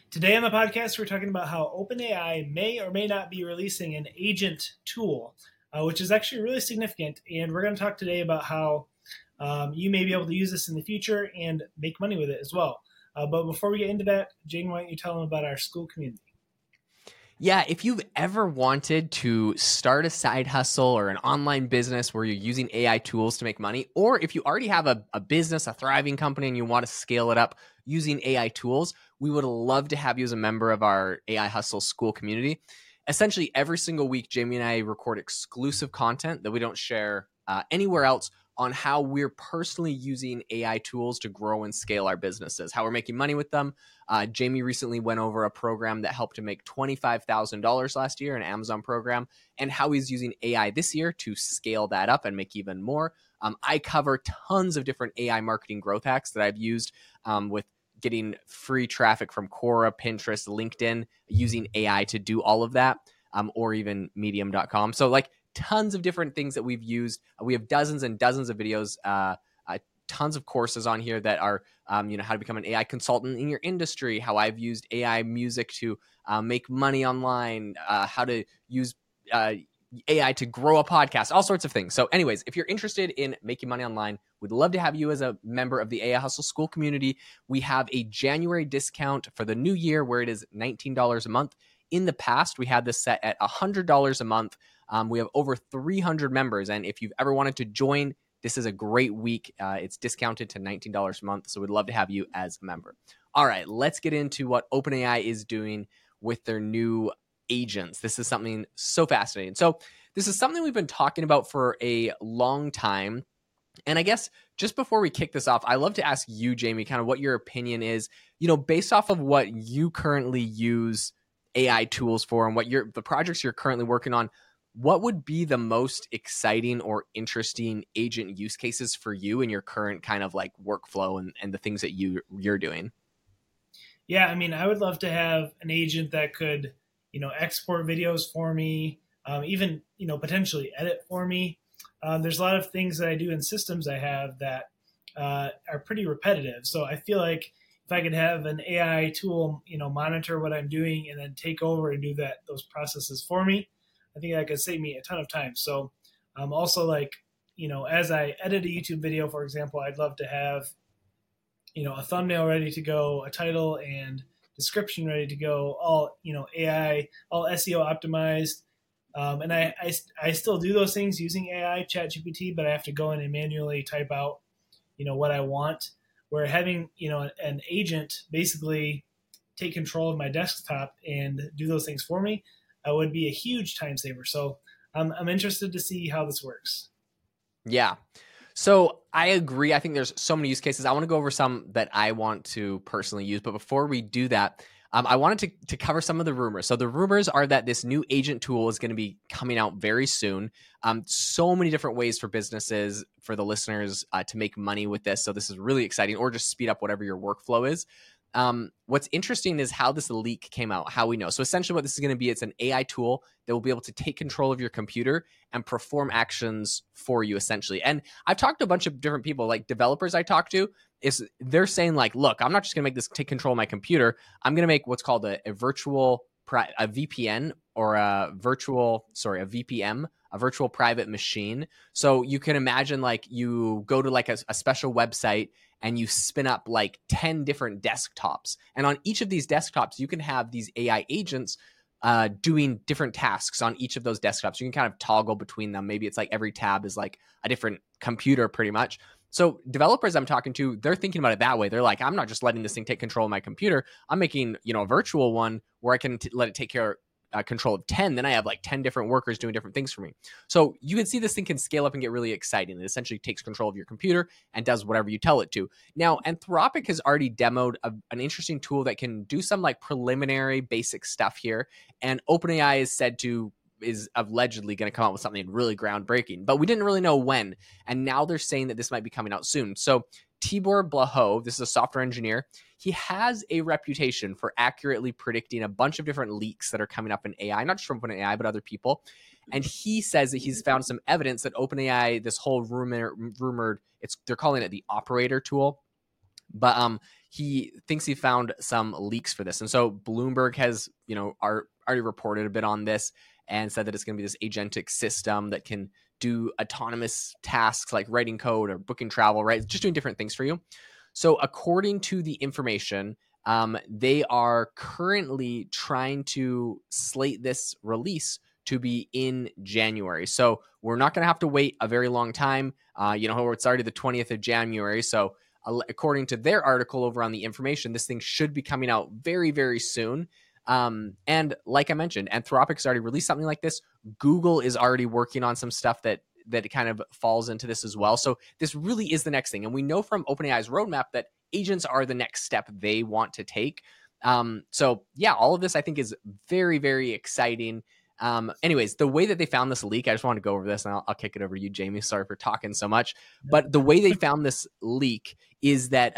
Today on the podcast, we're talking about how OpenAI may or may not be releasing an agent tool, which is actually really significant. And we're going to talk today about how you may be able to use this in the future and make money with it as well. But before we get into that, Jane, why don't you tell them about our Skool community? Yeah, if you've ever wanted to start a side hustle or an online business where you're using AI tools to make money, or if you already have a business, a thriving company, and you want to scale it up using AI tools, we would love to have you as a member of our AI Hustle Skool community. Essentially, every single week, Jamie and I record exclusive content that we don't share anywhere else on how we're personally using AI tools to grow and scale our businesses, how we're making money with them. Jamie recently went over a program that helped him make $25,000 last year, an Amazon program, and how he's using AI this year to scale that up and make even more. I cover tons of different AI marketing growth hacks that I've used with getting free traffic from Quora, Pinterest, LinkedIn, using AI to do all of that, or even medium.com. So tons of different things that we've used. We have dozens and dozens of videos, tons of courses on here that are, how to become an AI consultant in your industry, how I've used AI music to make money online, how to use AI to grow a podcast, all sorts of things. So anyways, if you're interested in making money online, we'd love to have you as a member of the AI Hustle Skool community. We have a January discount for the new year where it is $19 a month. In the past, we had this set at $100 a month. We have over 300 members. And if you've ever wanted to join, this is a great week. It's discounted to $19 a month. So we'd love to have you as a member. All right, let's get into what OpenAI is doing with their new agents. This is something so fascinating. So this is something we've been talking about for a long time. And I guess just before we kick this off, I love to ask you, Jamie, kind of what your opinion is, based off of what you currently use AI tools for and what the projects you're currently working on. What would be the most exciting or interesting agent use cases for you in your current kind of workflow and the things that you're doing? Yeah, I mean, I would love to have an agent that could, export videos for me, even, potentially edit for me. There's a lot of things that I do in systems I have that are pretty repetitive. So I feel like if I could have an AI tool, monitor what I'm doing and then take over and do those processes for me, I think that could save me a ton of time. So also as I edit a YouTube video, for example, I'd love to have, a thumbnail ready to go, a title and description ready to go, all, AI, all SEO optimized. And I still do those things using AI, ChatGPT, but I have to go in and manually type out, what I want. Where having, an agent basically take control of my desktop and do those things for me would be a huge time saver. So I'm interested to see how this works. Yeah. So I agree. I think there's so many use cases. I want to go over some that I want to personally use. But before we do that, I wanted to cover some of the rumors. So the rumors are that this new agent tool is going to be coming out very soon. So many different ways for businesses, for the listeners to make money with this. So this is really exciting, or just speed up whatever your workflow is. What's interesting is how this leak came out, how we know. So essentially what this is going to be, it's an AI tool that will be able to take control of your computer and perform actions for you, essentially. And I've talked to a bunch of different people, like developers I talk to, they're saying look, I'm not just going to make this take control of my computer. I'm going to make what's called a VPN or a VPM, a virtual private machine. So you can imagine you go to a special website and you spin up 10 different desktops. And on each of these desktops, you can have these AI agents doing different tasks on each of those desktops. You can kind of toggle between them. Maybe it's every tab is a different computer pretty much. So developers I'm talking to, they're thinking about it that way. They're like, I'm not just letting this thing take control of my computer. I'm making, a virtual one where I can let it take control of 10. Then I have 10 different workers doing different things for me. So you can see this thing can scale up and get really exciting. It essentially takes control of your computer and does whatever you tell it to. Now, Anthropic has already demoed an interesting tool that can do some preliminary basic stuff here. And OpenAI is allegedly going to come out with something really groundbreaking, but we didn't really know when. And now they're saying that this might be coming out soon. So Tibor Blaho, this is a software engineer. He has a reputation for accurately predicting a bunch of different leaks that are coming up in AI, not just from OpenAI, but other people. And he says that he's found some evidence that OpenAI, this whole rumored, they're calling it the operator tool, But he thinks he found some leaks for this. And so Bloomberg has, already reported a bit on this and said that it's going to be this agentic system that can do autonomous tasks like writing code or booking travel, right? Just doing different things for you. So according to the information, they are currently trying to slate this release to be in January. So we're not going to have to wait a very long time. It's already the 20th of January. So according to their article over on the information, this thing should be coming out very, very soon. And like I mentioned, Anthropic's already released something like this. Google is already working on some stuff that kind of falls into this as well. So this really is the next thing. And we know from OpenAI's roadmap that agents are the next step they want to take. So yeah, all of this I think is very, very exciting. Anyways, the way that they found this leak, I just want to go over this and I'll kick it over to you, Jamie. Sorry for talking so much, but the way they found this leak is that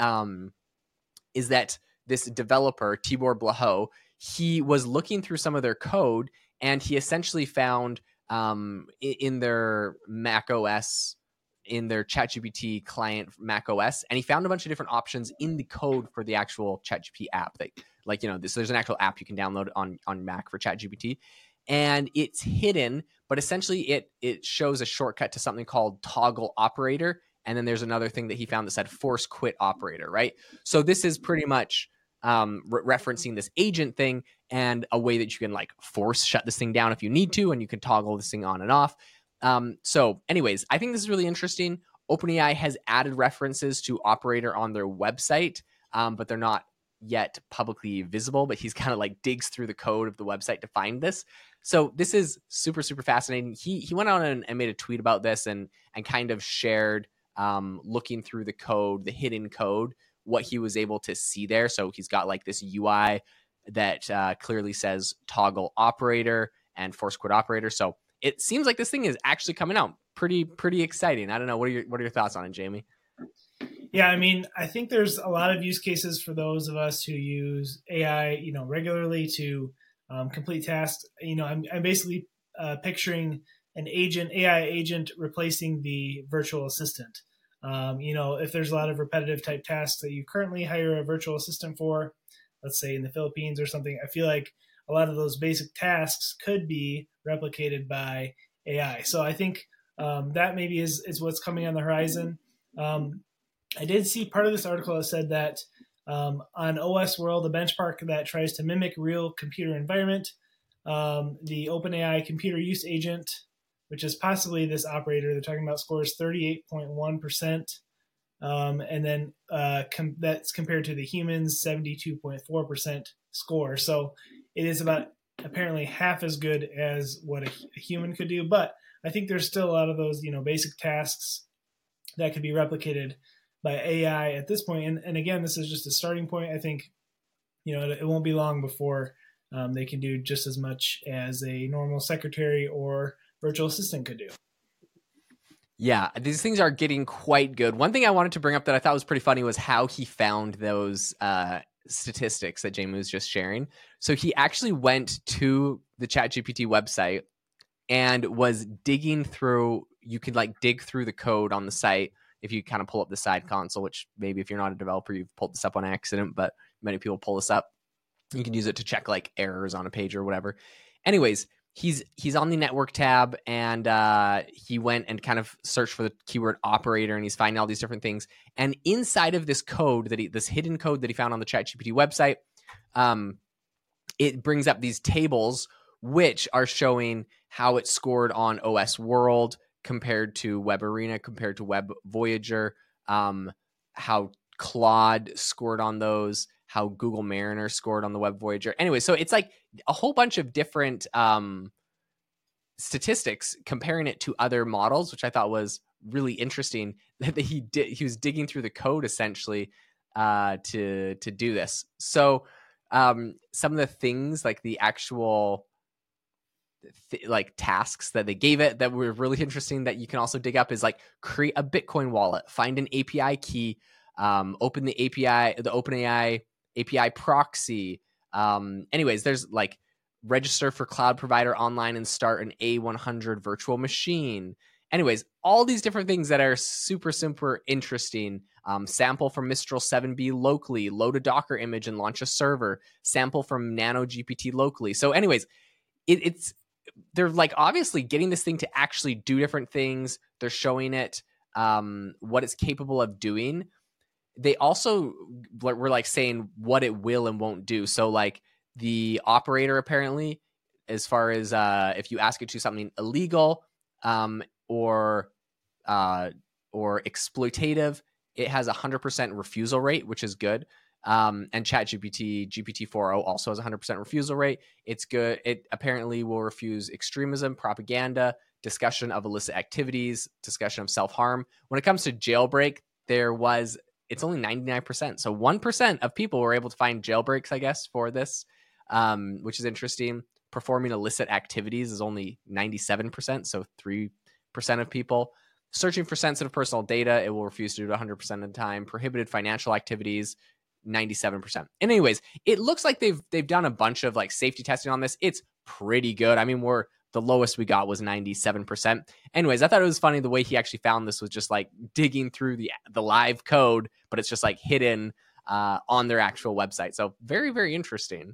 this developer, Tibor Blaho, he was looking through some of their code and he essentially found in their Mac OS, in their ChatGPT client Mac OS, and he found a bunch of different options in the code for the actual ChatGPT app. There's an actual app you can download on Mac for ChatGPT, and it's hidden, but essentially it shows a shortcut to something called toggle operator, and then there's another thing that he found that said force quit operator, right? So this is pretty much referencing this agent thing and a way that you can force shut this thing down if you need to, and you can toggle this thing on and off. So anyways, I think this is really interesting. OpenAI has added references to operator on their website, but they're not yet publicly visible, but he's kind of digs through the code of the website to find this. So this is super, super fascinating. He went on and made a tweet about this and kind of shared looking through the code, the hidden code, what he was able to see there. So he's got this UI that clearly says toggle operator and force quit operator. So it seems like this thing is actually coming out pretty exciting. I don't know. What are your thoughts on it, Jamie? Yeah, I mean, I think there's a lot of use cases for those of us who use AI, regularly to complete tasks. I'm basically picturing an AI agent replacing the virtual assistant. If there's a lot of repetitive type tasks that you currently hire a virtual assistant for, let's say in the Philippines or something, I feel like a lot of those basic tasks could be replicated by AI. So I think that maybe is what's coming on the horizon. I did see part of this article that said that on OS World, a benchmark that tries to mimic real computer environment, the OpenAI computer use agent, which is possibly this operator they're talking about, scores 38.1%. And then that's compared to the human's 72.4% score. So it is about apparently half as good as what a human could do. But I think there's still a lot of those, basic tasks that could be replicated by AI at this point. And again, this is just a starting point. I think, it won't be long before they can do just as much as a normal secretary or virtual assistant could do. Yeah, these things are getting quite good. One thing I wanted to bring up that I thought was pretty funny was how he found those statistics that Jamie was just sharing. So he actually went to the ChatGPT website and was digging through. You could dig through the code on the site if you kind of pull up the side console, which maybe if you're not a developer, you've pulled this up on accident, but many people pull this up. You can use it to check errors on a page or whatever. Anyways, he's on the network tab and he went and kind of searched for the keyword operator and he's finding all these different things. And inside of this code this hidden code that he found on the ChatGPT website, it brings up these tables which are showing how it scored on OS World compared to Web Arena, compared to Web Voyager, how Claude scored on those, how Google Mariner scored on the Web Voyager. Anyway, so it's a whole bunch of different statistics comparing it to other models, which I thought was really interesting that he was digging through the code essentially to do this. So some of the things the actual tasks that they gave it that were really interesting that you can also dig up is create a Bitcoin wallet, find an API key, open the OpenAI API proxy. Anyways, there's register for cloud provider online and start an A100 virtual machine. Anyways, all these different things that are super, super interesting Sample from Mistral 7B locally, load a Docker image and launch a server, sample from Nano GPT locally. So anyways, it's they're like obviously getting this thing to actually do different things. They're showing it what it's capable of doing. They also were like saying what it will and won't do. So like the operator apparently, as far as if you ask it to do something illegal or exploitative, it has 100% refusal rate, which is good. And ChatGPT, GPT-4o also has 100% refusal rate. It's good. It apparently will refuse extremism, propaganda, discussion of illicit activities, discussion of self-harm. When it comes to jailbreak, it's only 99%. So 1% of people were able to find jailbreaks, I guess, for this, which is interesting. Performing illicit activities is only 97%. So 3% of people. Searching for sensitive personal data, it will refuse to do it 100% of the time. Prohibited financial activities, 97%. Anyways, it looks like they've done a bunch of like safety testing on this. It's pretty good. I mean, the lowest we got was 97%. Anyways, I thought it was funny the way he actually found this was just like digging through the live code, but it's just like hidden on their actual website. So very, very interesting.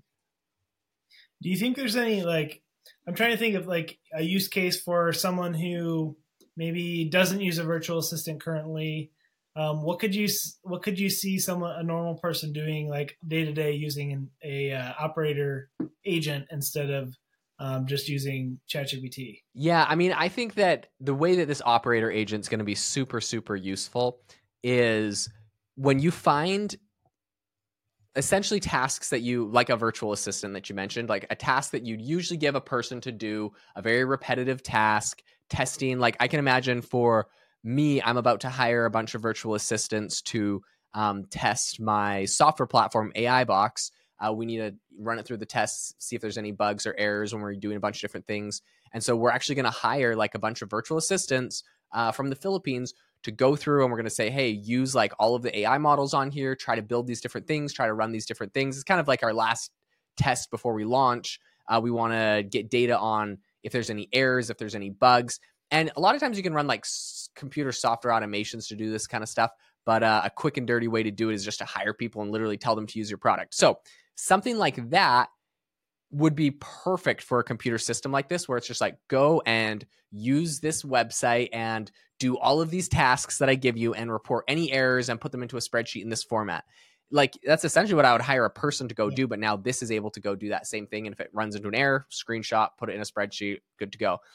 Do you think there's any like, I'm trying to think of like a use case for someone who maybe doesn't use a virtual assistant currently. What could you see a normal person doing like day to day using a operator agent instead of just using ChatGPT? Yeah, I mean, I think that the way that this operator agent is going to be super, super useful is when you find essentially tasks that you, like a virtual assistant that you mentioned, like a task that you'd usually give a person to do, a very repetitive task, testing. Like I can imagine for me, I'm about to hire a bunch of virtual assistants to test my software platform, AI Box. We need to run it through the tests, see if there's any bugs or errors when we're doing a bunch of different things. And so we're actually going to hire like a bunch of virtual assistants from the Philippines to go through, and we're going to say, hey, use like all of the AI models on here, try to build these different things, try to run these different things. It's kind of like our last test before we launch. We want to get data on if there's any errors, if there's any bugs. And a lot of times you can run like computer software automations to do this kind of stuff. But a quick and dirty way to do it is just to hire people and literally tell them to use your product. So something like that would be perfect for a computer system like this, where it's just like, go and use this website and do all of these tasks that I give you and report any errors and put them into a spreadsheet in this format. Like that's essentially what I would hire a person to go do. But now this is able to go do that same thing. And if it runs into an error, screenshot, put it in a spreadsheet, good to go.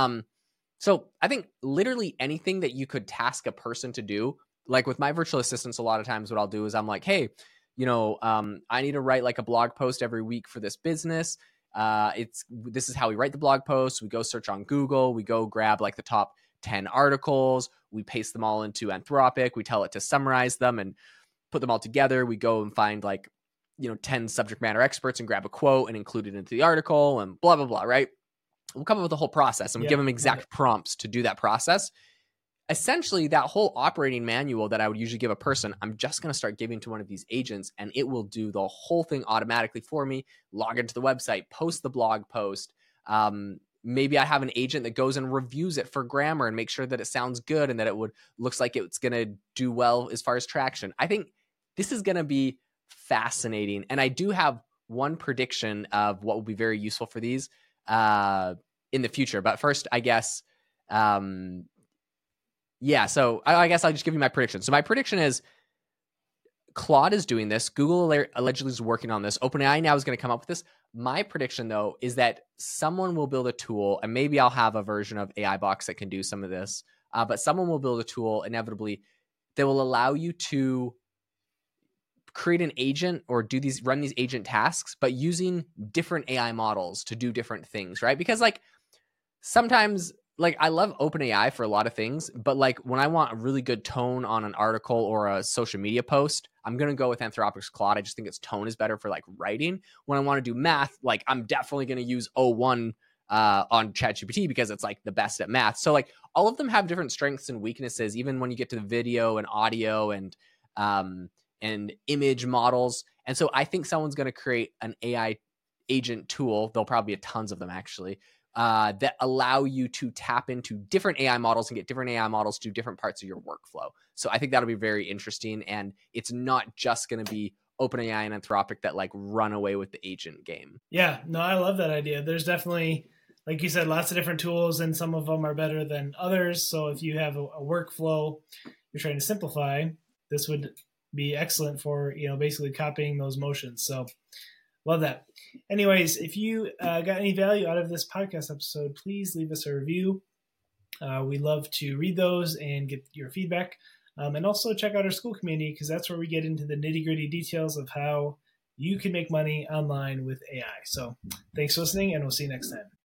So I think literally anything that you could task a person to do, like with my virtual assistants, a lot of times what I'll do is I'm like, hey, I need to write like a blog post every week for this business. This is how we write the blog post. We go search on Google. We go grab like the top 10 articles. We paste them all into Anthropic. We tell it to summarize them and put them all together. We go and find like, 10 subject matter experts and grab a quote and include it into the article and blah, blah, blah, right? We'll come up with the whole process and we give them exact prompts to do that process. Essentially, that whole operating manual that I would usually give a person, I'm just going to start giving to one of these agents, and it will do the whole thing automatically for me. Log into the website, post the blog post. Maybe I have an agent that goes and reviews it for grammar and makes sure that it sounds good and that it looks like it's going to do well as far as traction. I think this is going to be fascinating, and I do have one prediction of what will be very useful for these in the future. But first, I guess. So I guess I'll just give you my prediction. So my prediction is Claude is doing this. Google allegedly is working on this. OpenAI now is going to come up with this. My prediction, though, is that someone will build a tool, and maybe I'll have a version of AI Box that can do some of this, but someone will build a tool, inevitably, that will allow you to create an agent or run these agent tasks, but using different AI models to do different things, right? Because like sometimes... like I love OpenAI for a lot of things, but like when I want a really good tone on an article or a social media post, I'm going to go with Anthropic's Claude. I just think its tone is better for like writing. When I want to do math, like I'm definitely going to use O1 on ChatGPT because it's like the best at math. So like all of them have different strengths and weaknesses, even when you get to the video and audio and image models. And so I think someone's going to create an AI agent tool. There'll probably be tons of them actually, that allow you to tap into different AI models and get different AI models to different parts of your workflow. So I think that'll be very interesting. And it's not just going to be OpenAI and Anthropic that like run away with the agent game. Yeah, no, I love that idea. There's definitely, like you said, lots of different tools, and some of them are better than others. So if you have a workflow you're trying to simplify, this would be excellent for, basically copying those motions. So love that. Anyways, if you got any value out of this podcast episode, please leave us a review. We love to read those and get your feedback. And also check out our Skool community, because that's where we get into the nitty-gritty details of how you can make money online with AI. So thanks for listening, and we'll see you next time.